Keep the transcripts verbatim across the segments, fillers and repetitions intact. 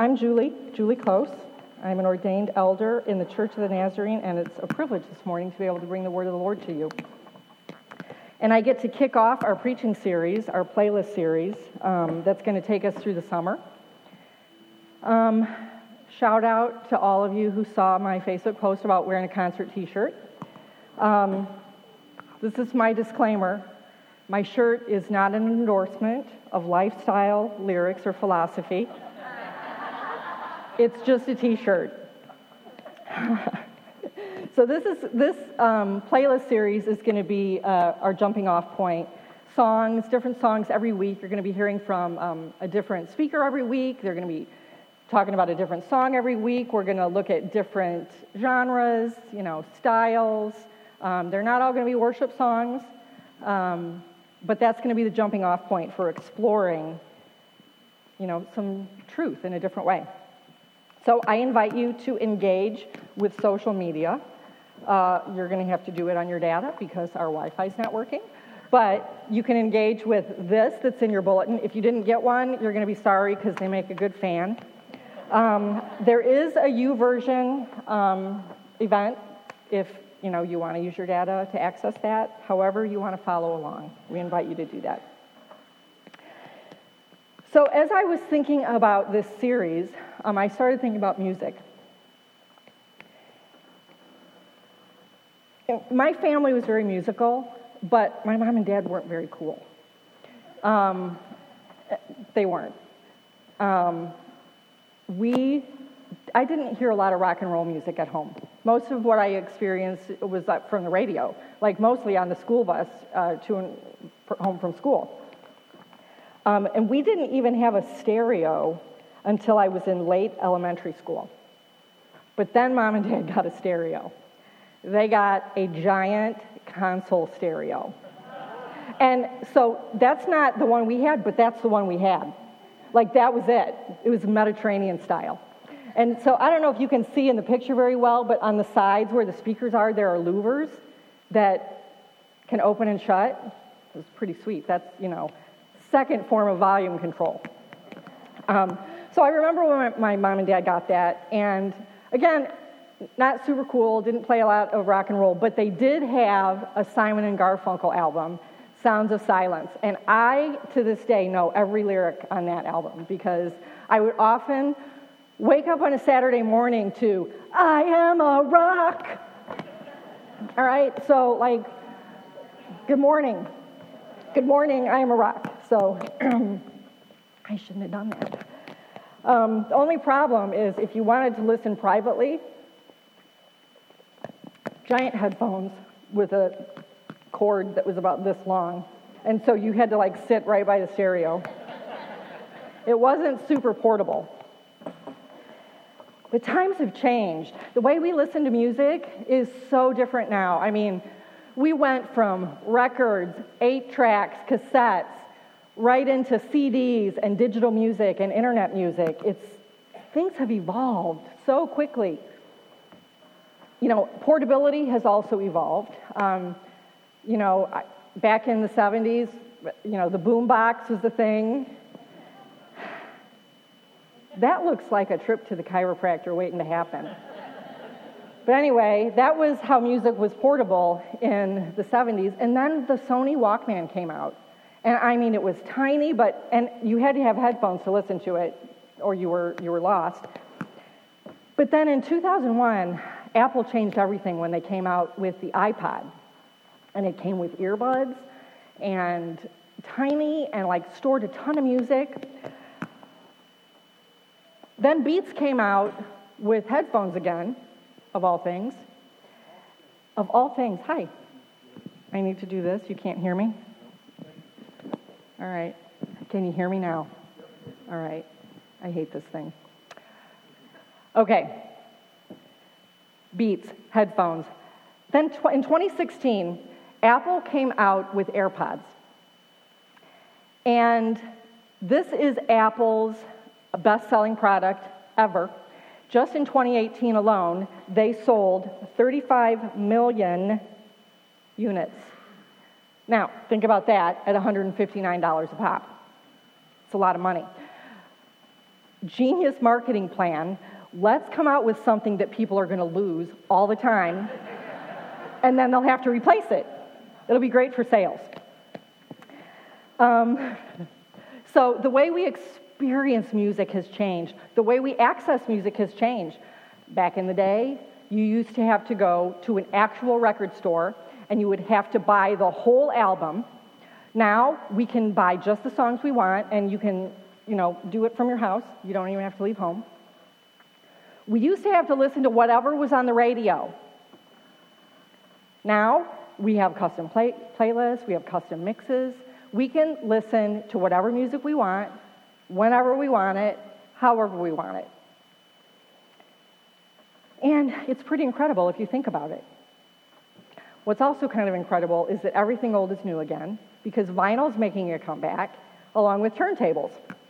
I'm Julie, Julie Close. I'm an ordained elder in the Church of the Nazarene, and it's a privilege this morning to be able to bring the word of the Lord to you. And I get to kick off our preaching series, our playlist series, um, that's going to take us through the summer. Um, shout out to all of you who saw my Facebook post about wearing a concert t-shirt. Um, this is my disclaimer. My shirt is not an endorsement of lifestyle, lyrics, or philosophy. It's just a t-shirt. So this is this um, playlist series is going to be uh, our jumping off point. Songs, different songs every week. You're going to be hearing from um, a different speaker every week. They're going to be talking about a different song every week. We're going to look at different genres, you know, styles. Um, they're not all going to be worship songs, um, but that's going to be the jumping off point for exploring, you know, some truth in a different way. So I invite you to engage with social media. Uh, you're going to have to do it on your data because our Wi-Fi is not working. But you can engage with this that's in your bulletin. If you didn't get one, you're going to be sorry because they make a good fan. Um, there is a YouVersion um, event if you know you want to use your data to access that. However you want to follow along, we invite you to do that. So as I was thinking about this series, um, I started thinking about music. My family was very musical, but my mom and dad weren't very cool. Um, they weren't. Um, we, I didn't hear a lot of rock and roll music at home. Most of what I experienced was from the radio, like mostly on the school bus uh, to and home from school. Um, and we didn't even have a stereo until I was in late elementary school. But then Mom and Dad got a stereo. They got a giant console stereo. And so that's not the one we had, but that's the one we had. Like, that was it. It was Mediterranean style. And so I don't know if you can see in the picture very well, but on the sides where the speakers are, there are louvers that can open and shut. It was pretty sweet. That's, you know, second form of volume control. Um, so I remember when my, my mom and dad got that, and again, not super cool, didn't play a lot of rock and roll, but they did have a Simon and Garfunkel album, Sounds of Silence, and I, to this day, know every lyric on that album because I would often wake up on a Saturday morning to, I am a rock. All right, so like, good morning. Good morning, I am a rock. So I shouldn't have done that. Um, the only problem is if you wanted to listen privately, giant headphones with a cord that was about this long. And so you had to like sit right by the stereo. It wasn't super portable. The times have changed. The way we listen to music is so different now. I mean, we went from records, eight tracks, cassettes, right into C Ds and digital music and internet music. It's things have evolved so quickly. You know, portability has also evolved. Um, you know, back in the seventies, you know, the boom box was the thing. That looks like a trip to the chiropractor waiting to happen. But anyway, that was how music was portable in the seventies. And then the Sony Walkman came out. And I mean, it was tiny, but and you had to have headphones to listen to it, or you were you were lost. But then in two thousand one, Apple changed everything when they came out with the iPod. And it came with earbuds and tiny and like stored a ton of music. Then Beats came out with headphones again, of all things. Of all things, hi. I need to do this. You can't hear me? All right. Can you hear me now? All right. I hate this thing. Okay. Beats, headphones. Then tw- in twenty sixteen, Apple came out with AirPods. And this is Apple's best-selling product ever. Just in twenty eighteen alone, they sold thirty-five million units. Now, think about that at one hundred fifty-nine dollars a pop. It's a lot of money. genius marketing plan. Let's come out with something that people are going to lose all the time, and then they'll have to replace it. It'll be great for sales. Um, so the way we experience music has changed. The way we access music has changed. Back in the day, you used to have to go to an actual record store, and you would have to buy the whole album. Now, we can buy just the songs we want, and you can, you know, do it from your house. You don't even have to leave home. We used to have to listen to whatever was on the radio. Now, we have custom play- playlists, we have custom mixes. We can listen to whatever music we want, whenever we want it, however we want it. And it's pretty incredible if you think about it. What's also kind of incredible is that everything old is new again, because vinyl's making a comeback, along with turntables.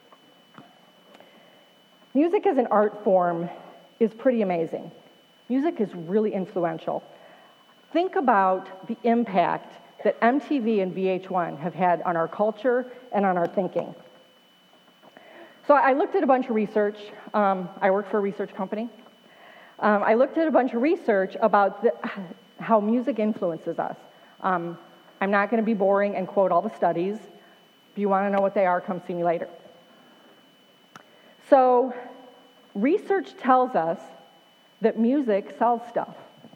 Music as an art form is pretty amazing. Music is really influential. Think about the impact that M T V and V H one have had on our culture and on our thinking. So I looked at a bunch of research. Um, I work for a research company. Um, I looked at a bunch of research about the, how music influences us. Um, I'm not going to be boring and quote all the studies. If you want to know what they are, come see me later. So research tells us that music sells stuff.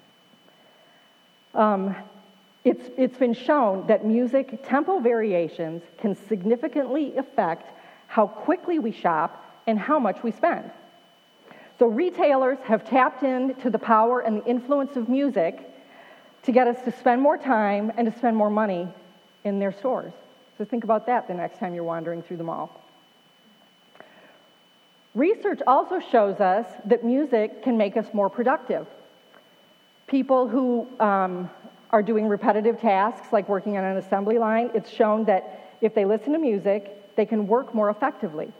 Um, it's, it's been shown that music tempo variations can significantly affect how quickly we shop and how much we spend. So retailers have tapped into the power and the influence of music to get us to spend more time and to spend more money in their stores. So think about that the next time you're wandering through the mall. Research also shows us that music can make us more productive. People who um, are doing repetitive tasks, like working on an assembly line, it's shown that if they listen to music, they can work more effectively.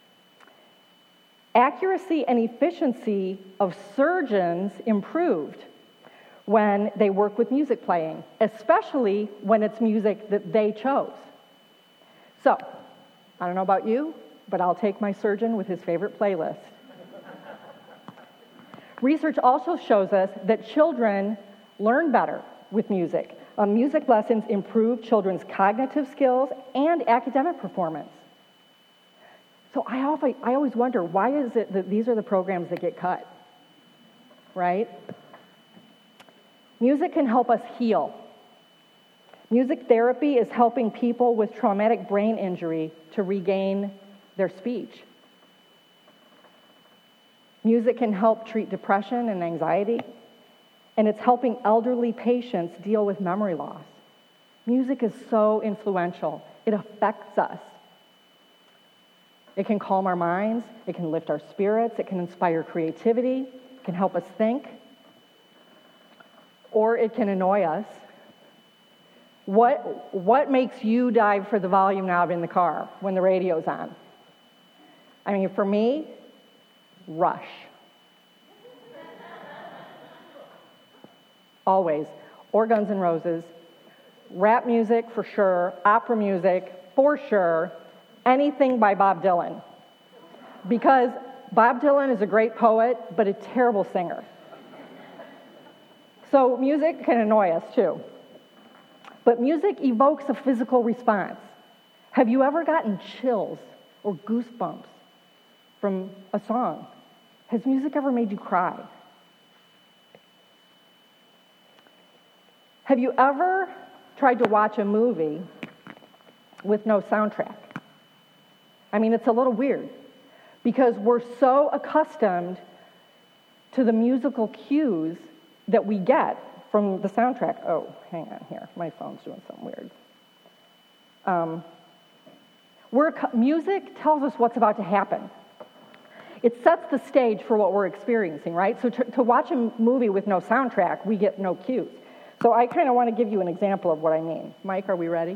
Accuracy and efficiency of surgeons improved when they work with music playing, especially when it's music that they chose. So, I don't know about you, but I'll take my surgeon with his favorite playlist. Research also shows us that children learn better with music. Uh, music lessons improve children's cognitive skills and academic performance. So I always, I always wonder, why is it that these are the programs that get cut, right? Music can help us heal. Music therapy is helping people with traumatic brain injury to regain their speech. Music can help treat depression and anxiety, and it's helping elderly patients deal with memory loss. Music is so influential. It affects us. It can calm our minds, it can lift our spirits, it can inspire creativity, it can help us think, or it can annoy us. What, what makes you dive for the volume knob in the car when the radio's on? I mean, for me, Rush. Always. Or Guns N' Roses. Rap music, for sure. Opera music, for sure. Anything by Bob Dylan. Because Bob Dylan is a great poet, but a terrible singer. So music can annoy us too. But music evokes a physical response. Have you ever gotten chills or goosebumps from a song? Has music ever made you cry? Have you ever tried to watch a movie with no soundtrack? I mean, it's a little weird because we're so accustomed to the musical cues that we get from the soundtrack. Oh, hang on here. My phone's doing something weird. Um, we're, music tells us what's about to happen. It sets the stage for what we're experiencing, right? So to, to watch a movie with no soundtrack, we get no cues. So I kind of want to give you an example of what I mean. Mike, are we ready?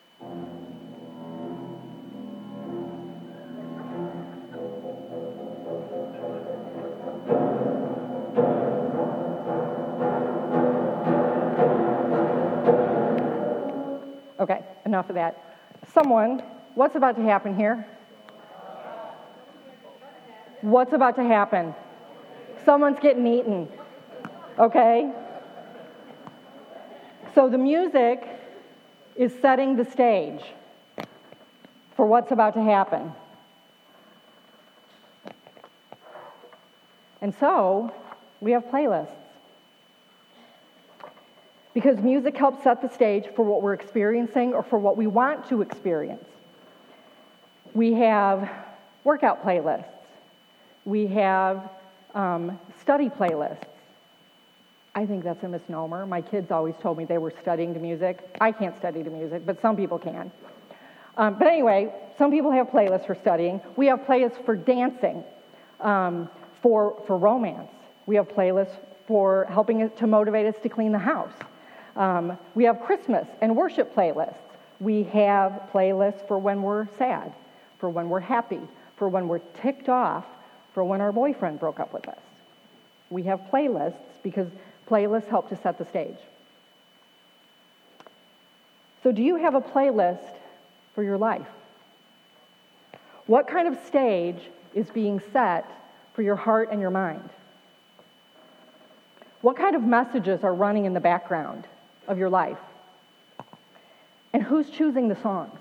Okay, enough of that. Someone, what's about to happen here? What's about to happen? Someone's getting eaten, okay? So the music is setting the stage for what's about to happen. And so we have playlists. Because music helps set the stage for what we're experiencing or for what we want to experience. We have workout playlists. We have um, study playlists. I think that's a misnomer. My kids always told me they were studying to music. I can't study to music, but some people can. Um, but anyway, some people have playlists for studying. We have playlists for dancing, um, for, for romance. We have playlists for helping it to motivate us to clean the house. Um, we have Christmas and worship playlists. We have playlists for when we're sad, for when we're happy, for when we're ticked off, for when our boyfriend broke up with us. We have playlists because playlists help to set the stage. So do you have a playlist for your life? What kind of stage is being set for your heart and your mind? What kind of messages are running in the background of your life? And who's choosing the songs?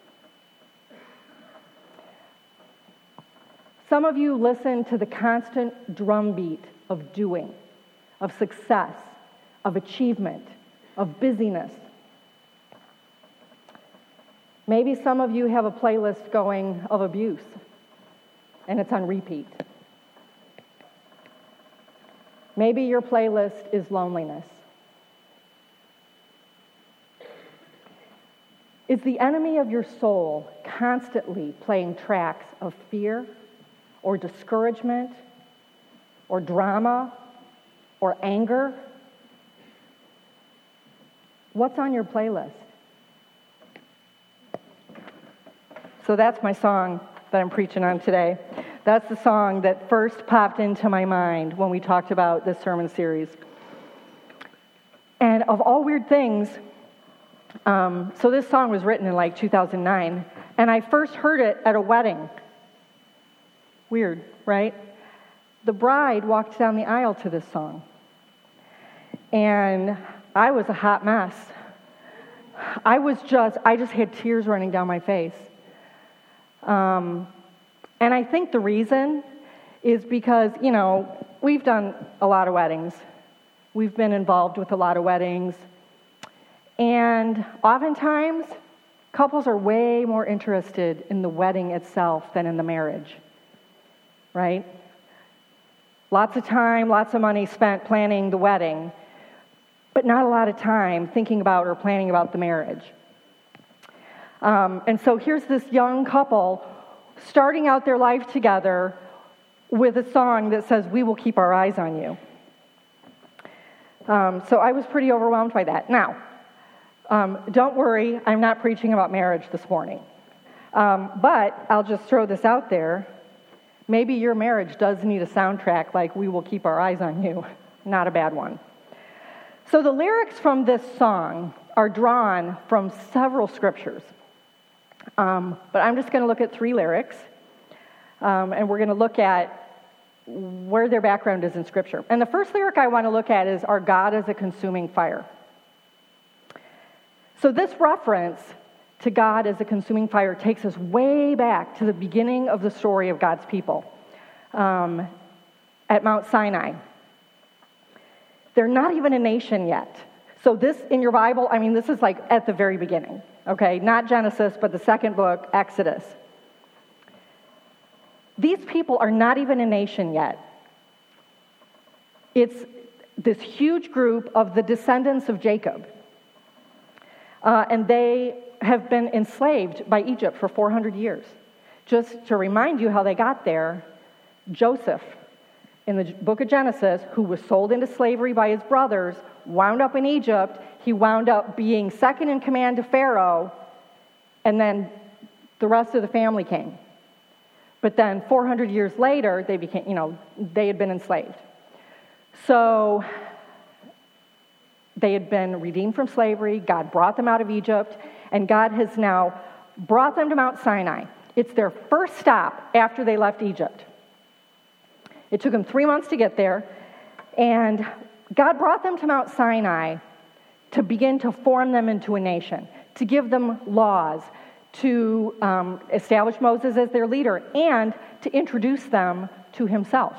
Some of you listen to the constant drumbeat of doing, of success, of achievement, of busyness. Maybe some of you have a playlist going of abuse, and it's on repeat. Maybe your playlist is loneliness. Is the enemy of your soul constantly playing tracks of fear or discouragement or drama or anger? What's on your playlist? So that's my song that I'm preaching on today. That's the song that first popped into my mind when we talked about this sermon series. And of all weird things, um, so this song was written in like two thousand nine, and I first heard it at a wedding. Weird, right? The bride walked down the aisle to this song, and I was a hot mess. I was just, I just had tears running down my face. Um, and I think the reason is because, you know, we've done a lot of weddings. We've been involved with a lot of weddings. And oftentimes, couples are way more interested in the wedding itself than in the marriage, right? Lots of time, lots of money spent planning the wedding, but not a lot of time thinking about or planning about the marriage. Um, and so here's this young couple starting out their life together with a song that says, "We will keep our eyes on you." Um, so I was pretty overwhelmed by that. Now, um, don't worry, I'm not preaching about marriage this morning. Um, but I'll just throw this out there. Maybe your marriage does need a soundtrack like "We will keep our eyes on you." Not a bad one. So the lyrics from this song are drawn from several scriptures. Um, but I'm just going to look at three lyrics, um, and we're going to look at where their background is in Scripture. And the first lyric I want to look at is, "Our God is a consuming fire." So this reference to God as a consuming fire takes us way back to the beginning of the story of God's people um, at Mount Sinai. They're not even a nation yet. So this, in your Bible, I mean, this is like at the very beginning. Okay, not Genesis, but the second book, Exodus. These people are not even a nation yet. It's this huge group of the descendants of Jacob. Uh, and they have been enslaved by Egypt for four hundred years. Just to remind you how they got there, Joseph, in the book of Genesis, who was sold into slavery by his brothers, wound up in Egypt. He wound up being second in command to Pharaoh, and then the rest of the family came. But then four hundred years later, they became, you know, they had been enslaved. So they had been redeemed from slavery. God brought them out of Egypt, and God has now brought them to Mount Sinai. It's their first stop after they left Egypt. It took them three months to get there, and God brought them to Mount Sinai to begin to form them into a nation, to give them laws, to um, establish Moses as their leader, and to introduce them to himself.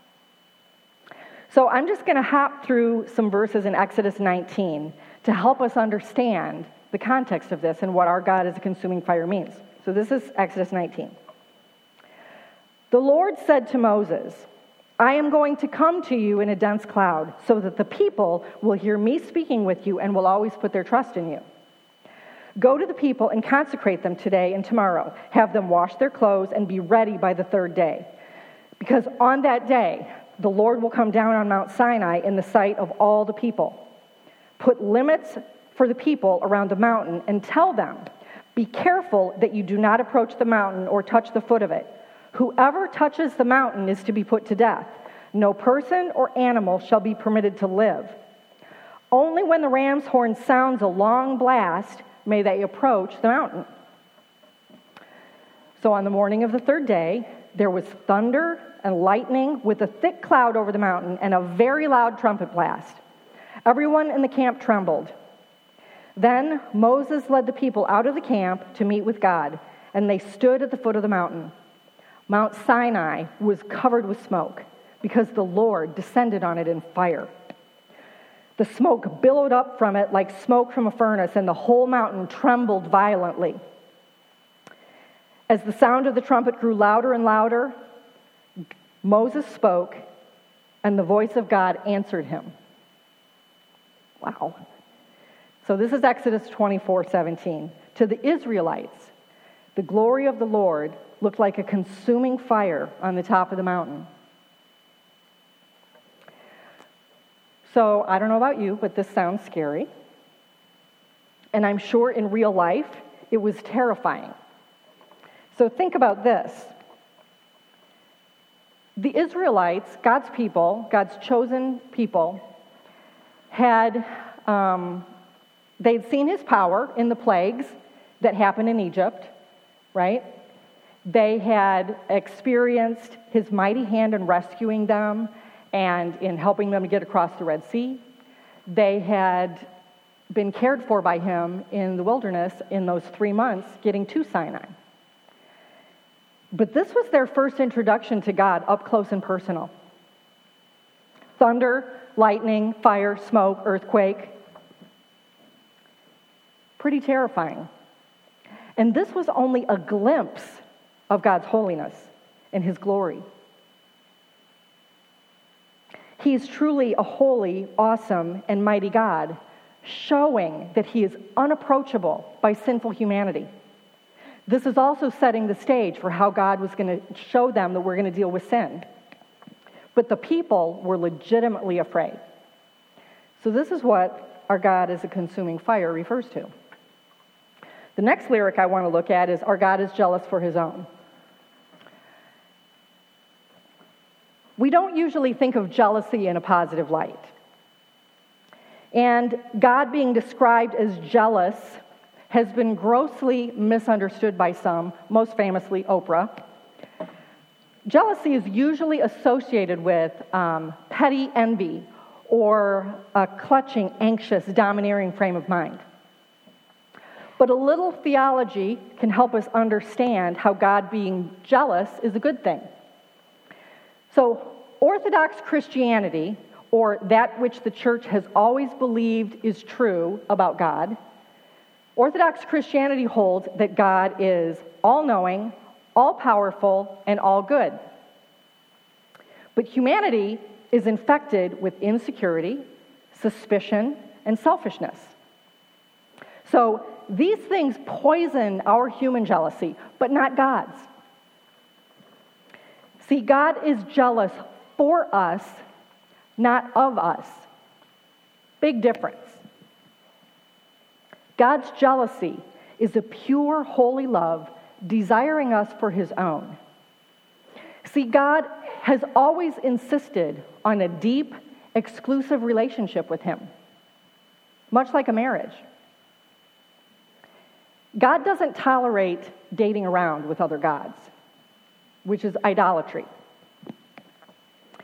So I'm just going to hop through some verses in Exodus nineteen to help us understand the context of this and what our God as a consuming fire means. So this is Exodus nineteen. The Lord said to Moses, I am going to come to you in a dense cloud so that the people will hear me speaking with you and will always put their trust in you. Go to the people and consecrate them today and tomorrow. Have them wash their clothes and be ready by the third day. Because on that day, the Lord will come down on Mount Sinai in the sight of all the people. Put limits for the people around the mountain and tell them, be careful that you do not approach the mountain or touch the foot of it. Whoever touches the mountain is to be put to death. No person or animal shall be permitted to live. Only when the ram's horn sounds a long blast may they approach the mountain. So on the morning of the third day, there was thunder and lightning with a thick cloud over the mountain and a very loud trumpet blast. Everyone in the camp trembled. Then Moses led the people out of the camp to meet with God, and they stood at the foot of the mountain. Mount Sinai was covered with smoke because the Lord descended on it in fire. The smoke billowed up from it like smoke from a furnace, and the whole mountain trembled violently. As the sound of the trumpet grew louder and louder, Moses spoke, and the voice of God answered him. Wow. So this is Exodus twenty-four seventeen. To the Israelites, the glory of the Lord looked like a consuming fire on the top of the mountain. So I don't know about you, but this sounds scary. And I'm sure in real life, it was terrifying. So think about this. The Israelites, God's people, God's chosen people, had, um, they'd seen his power in the plagues that happened in Egypt, right? They had experienced his mighty hand in rescuing them and in helping them to get across the Red Sea. They had been cared for by him in the wilderness in those three months getting to Sinai. But this was their first introduction to God up close and personal. Thunder, lightning, fire, smoke, earthquake. Pretty terrifying. And this was only a glimpse of God's holiness and his glory. He is truly a holy, awesome, and mighty God, showing that he is unapproachable by sinful humanity. This is also setting the stage for how God was going to show them that we're going to deal with sin. But the people were legitimately afraid. So this is what our God as a consuming fire refers to. The next lyric I want to look at is, our God is jealous for his own. We don't usually think of jealousy in a positive light. And God being described as jealous has been grossly misunderstood by some, most famously Oprah. Jealousy is usually associated with um, petty envy or a clutching, anxious, domineering frame of mind. But a little theology can help us understand how God being jealous is a good thing. So, Orthodox Christianity, or that which the church has always believed is true about God, Orthodox Christianity holds that God is all-knowing, all-powerful, and all-good. But humanity is infected with insecurity, suspicion, and selfishness. So these things poison our human jealousy, but not God's. See, God is jealous for us, not of us. Big difference. God's jealousy is a pure, holy love, desiring us for his own. See, God has always insisted on a deep, exclusive relationship with him, much like a marriage. God doesn't tolerate dating around with other gods, which is idolatry.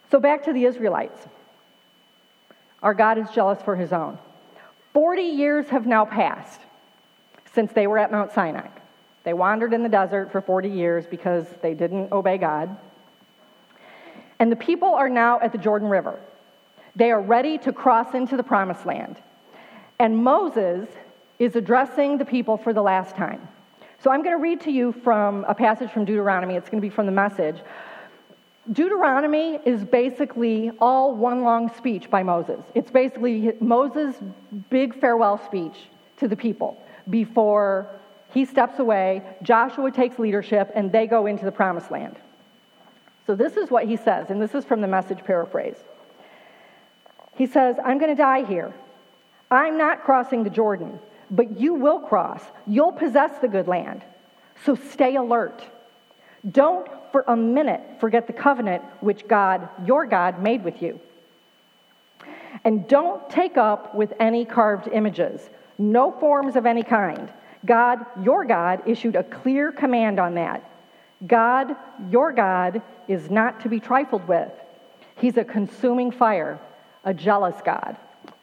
So back to the Israelites. Our God is jealous for his own. Forty years have now passed since they were at Mount Sinai. They wandered in the desert for forty years because they didn't obey God. And the people are now at the Jordan River. They are ready to cross into the Promised Land. And Moses is addressing the people for the last time. So I'm going to read to you from a passage from Deuteronomy. It's going to be from the Message. Deuteronomy is basically all one long speech by Moses. It's basically Moses' big farewell speech to the people before he steps away, Joshua takes leadership, and they go into the Promised Land. So this is what he says, and this is from the Message paraphrase. He says, I'm going to die here. I'm not crossing the Jordan, but you will cross. You'll possess the good land. So stay alert. Don't for a minute forget the covenant which God, your God, made with you. And don't take up with any carved images, no forms of any kind. God, your God, issued a clear command on that. God, your God, is not to be trifled with. He's a consuming fire, a jealous God.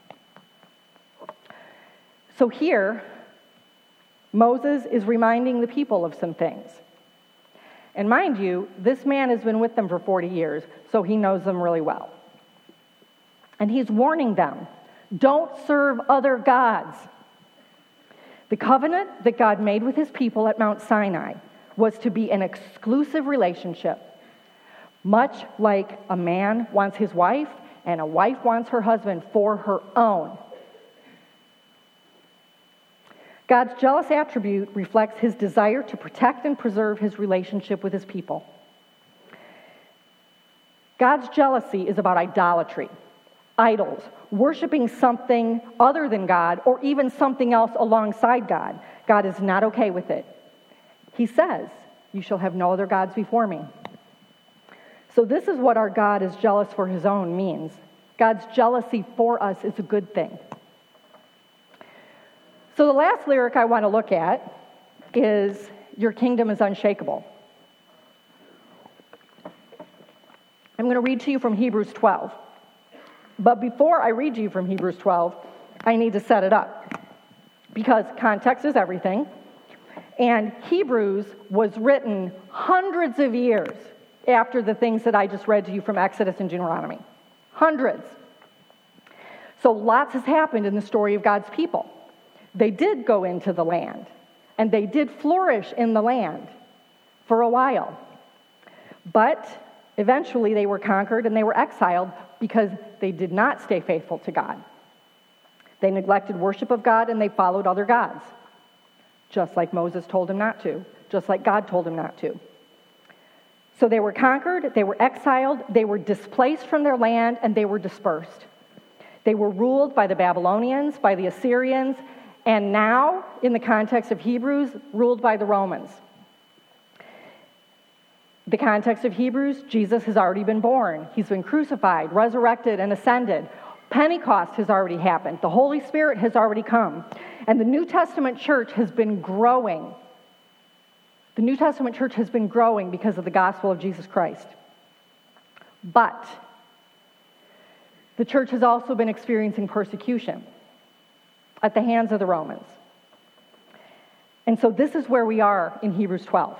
So here, Moses is reminding the people of some things. And mind you, this man has been with them for forty years, so he knows them really well. And he's warning them, don't serve other gods. The covenant that God made with his people at Mount Sinai was to be an exclusive relationship, much like a man wants his wife and a wife wants her husband for her own. God's jealous attribute reflects his desire to protect and preserve his relationship with his people. God's jealousy is about idolatry, idols, worshiping something other than God or even something else alongside God. God is not okay with it. He says, you shall have no other gods before me. So this is what our God is jealous for his own means. God's jealousy for us is a good thing. So the last lyric I want to look at is, your kingdom is unshakable. I'm going to read to you from Hebrews twelve. But before I read to you from Hebrews twelve, I need to set it up. Because context is everything. And Hebrews was written hundreds of years after the things that I just read to you from Exodus and Deuteronomy. Hundreds. So lots has happened in the story of God's people. They did go into the land, and they did flourish in the land for a while. But eventually they were conquered and they were exiled because they did not stay faithful to God. They neglected worship of God and they followed other gods, just like Moses told him not to, just like God told him not to. So they were conquered, they were exiled, they were displaced from their land, and they were dispersed. They were ruled by the Babylonians, by the Assyrians, and now, in the context of Hebrews, ruled by the Romans. The context of Hebrews, Jesus has already been born. He's been crucified, resurrected, and ascended. Pentecost has already happened. The Holy Spirit has already come. And the New Testament church has been growing. The New Testament church has been growing because of the gospel of Jesus Christ. But the church has also been experiencing persecution at the hands of the Romans. And so this is where we are in Hebrews twelve.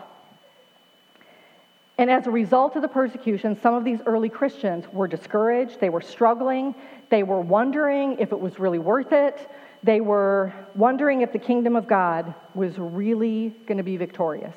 And as a result of the persecution, some of these early Christians were discouraged, they were struggling, they were wondering if it was really worth it, they were wondering if the kingdom of God was really going to be victorious.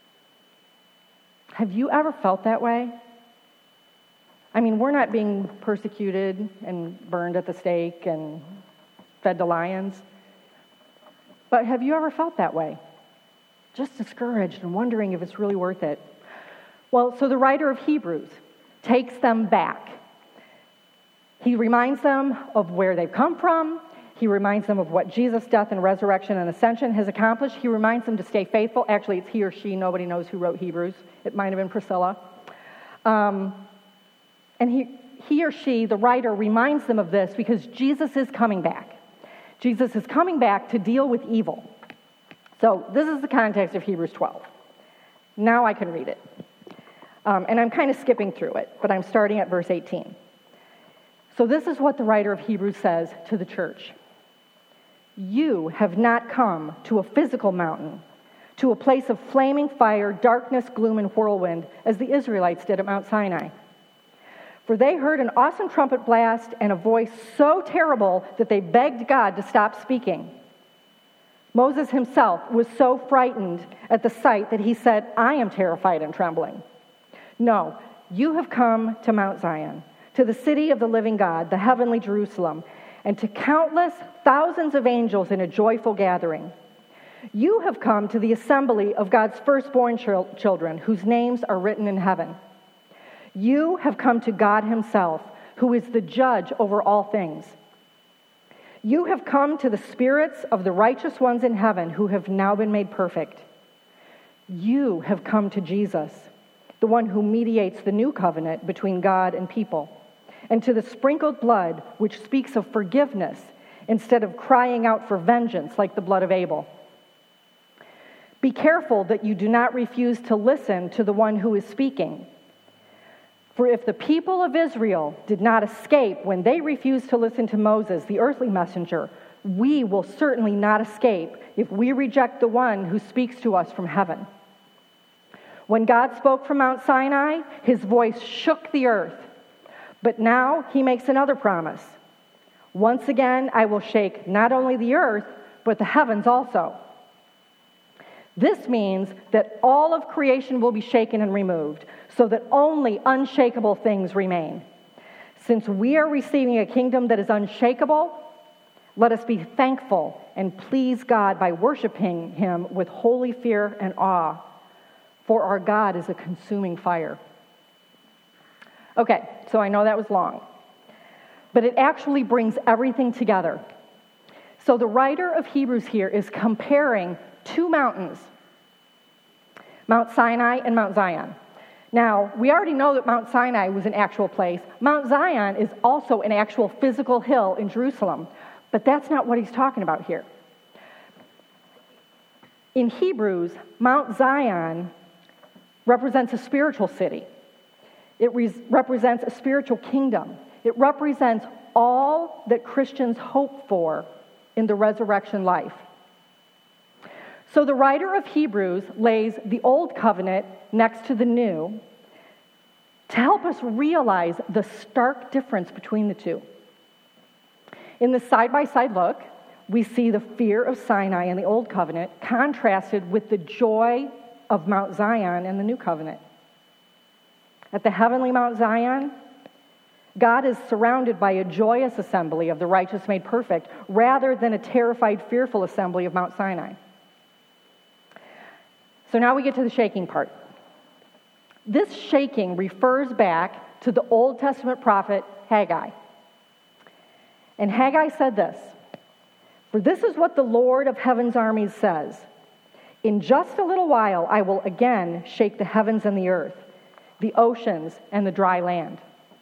Have you ever felt that way? I mean, we're not being persecuted and burned at the stake and fed to lions. But have you ever felt that way? Just discouraged and wondering if it's really worth it. Well, so the writer of Hebrews takes them back. He reminds them of where they've come from. He reminds them of what Jesus' death and resurrection and ascension has accomplished. He reminds them to stay faithful. Actually, it's he or she. Nobody knows who wrote Hebrews. It might have been Priscilla. Um, and he, he or she, the writer, reminds them of this because Jesus is coming back. Jesus is coming back to deal with evil. So this is the context of Hebrews twelve. Now I can read it. Um, and I'm kind of skipping through it, but I'm starting at verse eighteen. So this is what the writer of Hebrews says to the church. You have not come to a physical mountain, to a place of flaming fire, darkness, gloom, and whirlwind, as the Israelites did at Mount Sinai. For they heard an awesome trumpet blast and a voice so terrible that they begged God to stop speaking. Moses himself was so frightened at the sight that he said, I am terrified and trembling. No, you have come to Mount Zion, to the city of the living God, the heavenly Jerusalem, and to countless thousands of angels in a joyful gathering. You have come to the assembly of God's firstborn chil- children, whose names are written in heaven. You have come to God himself, who is the judge over all things. You have come to the spirits of the righteous ones in heaven who have now been made perfect. You have come to Jesus, the one who mediates the new covenant between God and people, and to the sprinkled blood which speaks of forgiveness instead of crying out for vengeance like the blood of Abel. Be careful that you do not refuse to listen to the one who is speaking. For if the people of Israel did not escape when they refused to listen to Moses, the earthly messenger, we will certainly not escape if we reject the one who speaks to us from heaven. When God spoke from Mount Sinai, his voice shook the earth. But now he makes another promise. Once again, I will shake not only the earth, but the heavens also. This means that all of creation will be shaken and removed, so that only unshakable things remain. Since we are receiving a kingdom that is unshakable, let us be thankful and please God by worshiping him with holy fear and awe, for our God is a consuming fire. Okay, so I know that was long, but it actually brings everything together. So the writer of Hebrews here is comparing two mountains, Mount Sinai and Mount Zion. Now, we already know that Mount Sinai was an actual place. Mount Zion is also an actual physical hill in Jerusalem, but that's not what he's talking about here. In Hebrews, Mount Zion represents a spiritual city. It re- represents a spiritual kingdom. It represents all that Christians hope for in the resurrection life. So the writer of Hebrews lays the old covenant next to the new to help us realize the stark difference between the two. In the side-by-side look, we see the fear of Sinai in the old covenant contrasted with the joy of Mount Zion in the new covenant. At the heavenly Mount Zion, God is surrounded by a joyous assembly of the righteous made perfect, rather than a terrified, fearful assembly of Mount Sinai. So now we get to the shaking part. This shaking refers back to the Old Testament prophet Haggai. And Haggai said this, "For this is what the Lord of heaven's armies says, in just a little while I will again shake the heavens and the earth, the oceans and the dry land."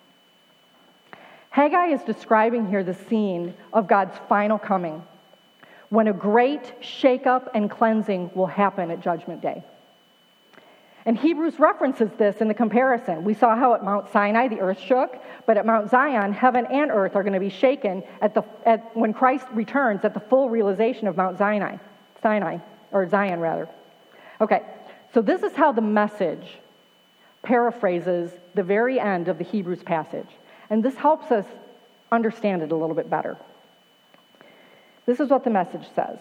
Haggai is describing here the scene of God's final coming, when a great shake-up and cleansing will happen at Judgment Day. And Hebrews references this in the comparison. We saw how at Mount Sinai the earth shook, but at Mount Zion, heaven and earth are going to be shaken at the at, when Christ returns at the full realization of Mount Sinai, Sinai, or Zion rather. Okay, so this is how the Message paraphrases the very end of the Hebrews passage. And this helps us understand it a little bit better. This is what the Message says.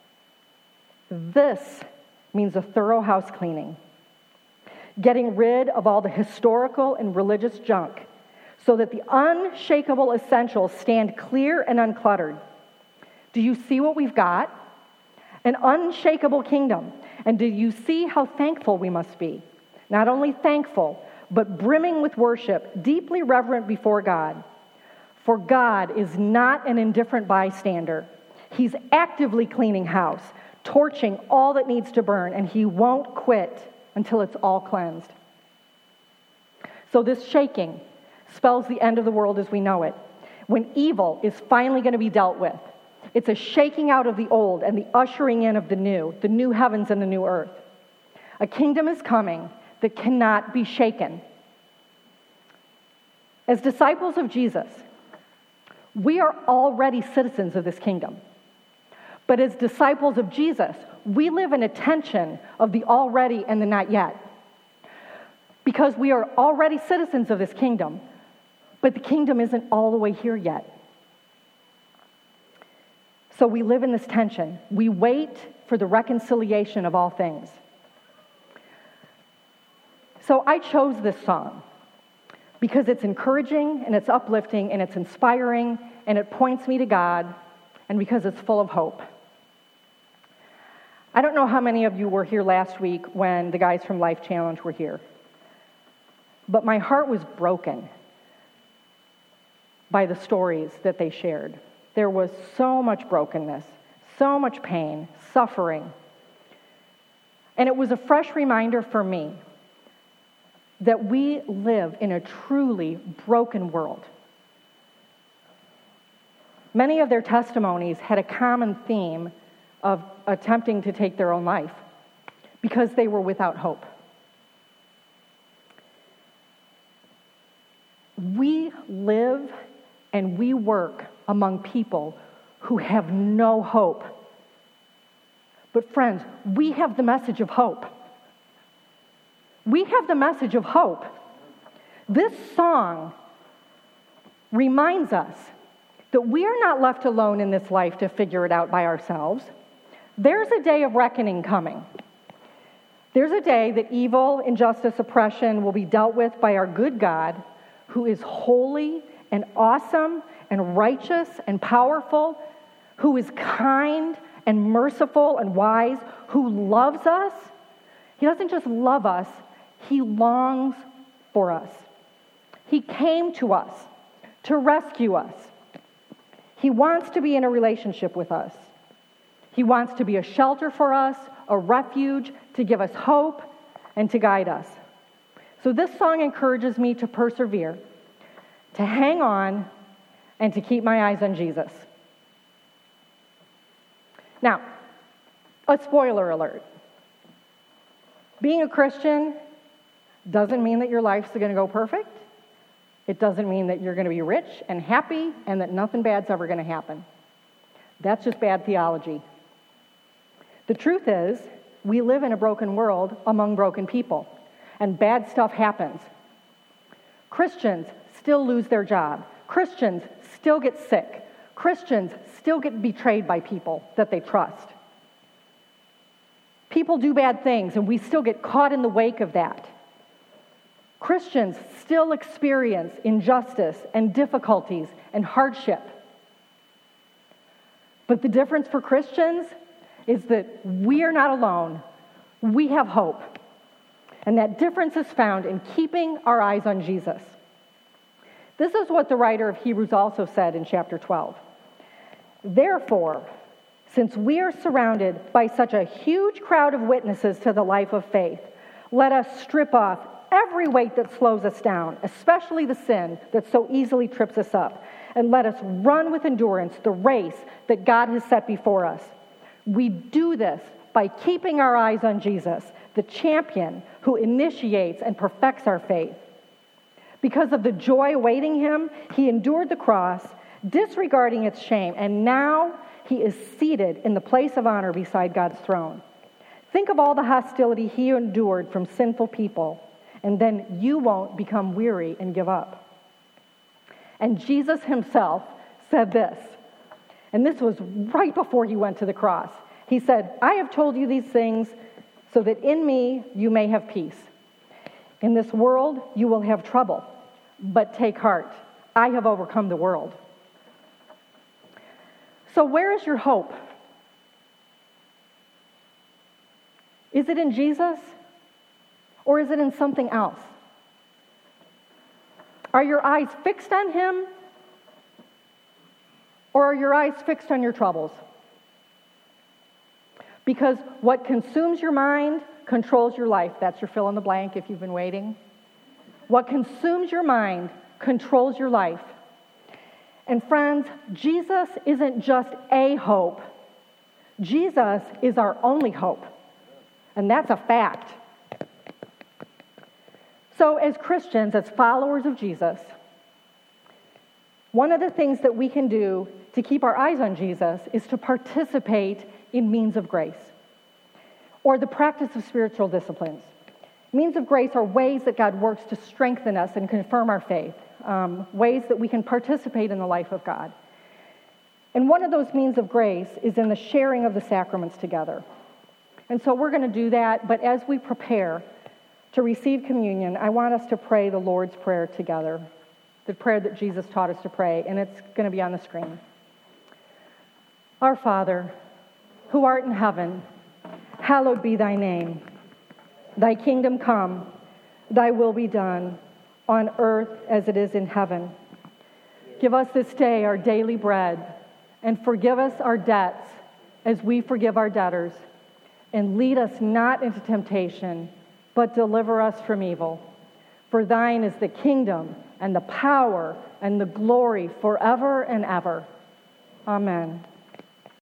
This means a thorough house cleaning, getting rid of all the historical and religious junk so that the unshakable essentials stand clear and uncluttered. Do you see what we've got? An unshakable kingdom. And do you see how thankful we must be? Not only thankful, but brimming with worship, deeply reverent before God. For God is not an indifferent bystander. He's actively cleaning house, torching all that needs to burn, and he won't quit until it's all cleansed. So this shaking spells the end of the world as we know it, when evil is finally going to be dealt with. It's a shaking out of the old and the ushering in of the new, the new heavens and the new earth. A kingdom is coming that cannot be shaken. As disciples of Jesus, we are already citizens of this kingdom. But as disciples of Jesus, we live in a tension of the already and the not yet. Because we are already citizens of this kingdom, but the kingdom isn't all the way here yet. So we live in this tension. We wait for the reconciliation of all things. So I chose this song because it's encouraging and it's uplifting and it's inspiring and it points me to God, and because it's full of hope. I don't know how many of you were here last week when the guys from Life Challenge were here, but my heart was broken by the stories that they shared. There was so much brokenness, so much pain, suffering. And it was a fresh reminder for me that we live in a truly broken world. Many of their testimonies had a common theme of attempting to take their own life because they were without hope. We live and we work among people who have no hope. But friends, we have the message of hope. We have the message of hope. This song reminds us that we are not left alone in this life to figure it out by ourselves. There's a day of reckoning coming. There's a day that evil, injustice, oppression will be dealt with by our good God, who is holy and awesome and righteous and powerful, who is kind and merciful and wise, who loves us. He doesn't just love us, he longs for us. He came to us to rescue us. He wants to be in a relationship with us. He wants to be a shelter for us, a refuge, to give us hope, and to guide us. So this song encourages me to persevere, to hang on, and to keep my eyes on Jesus. Now, a spoiler alert. Being a Christian doesn't mean that your life's going to go perfect. It doesn't mean that you're going to be rich and happy and that nothing bad's ever going to happen. That's just bad theology. The truth is, we live in a broken world among broken people, and bad stuff happens. Christians still lose their job. Christians still get sick. Christians still get betrayed by people that they trust. People do bad things, and we still get caught in the wake of that. Christians still experience injustice and difficulties and hardship. But the difference for Christians is that we are not alone. We have hope. And that difference is found in keeping our eyes on Jesus. This is what the writer of Hebrews also said in chapter twelve. Therefore, since we are surrounded by such a huge crowd of witnesses to the life of faith, let us strip off every weight that slows us down, especially the sin that so easily trips us up, and let us run with endurance the race that God has set before us. We do this by keeping our eyes on Jesus, the champion who initiates and perfects our faith. Because of the joy awaiting him, he endured the cross, disregarding its shame, and now he is seated in the place of honor beside God's throne. Think of all the hostility he endured from sinful people, and then you won't become weary and give up. And Jesus himself said this, and this was right before he went to the cross. He said, I have told you these things so that in me you may have peace. In this world you will have trouble, but take heart. I have overcome the world. So where is your hope? Is it in Jesus? Or is it in something else? Are your eyes fixed on him? Or are your eyes fixed on your troubles? Because what consumes your mind controls your life. That's your fill in the blank if you've been waiting. What consumes your mind controls your life. And friends, Jesus isn't just a hope. Jesus is our only hope. And that's a fact. So as Christians, as followers of Jesus, one of the things that we can do to keep our eyes on Jesus is to participate in means of grace, or the practice of spiritual disciplines. Means of grace are ways that God works to strengthen us and confirm our faith, um, ways that we can participate in the life of God. And one of those means of grace is in the sharing of the sacraments together. And so we're going to do that, but as we prepare to receive communion, I want us to pray the Lord's Prayer together, the prayer that Jesus taught us to pray, and it's going to be on the screen. Our Father, who art in heaven, hallowed be thy name. Thy kingdom come, thy will be done, on earth as it is in heaven. Give us this day our daily bread, and forgive us our debts as we forgive our debtors. And lead us not into temptation, but deliver us from evil. For thine is the kingdom, and the power, and the glory forever and ever. Amen.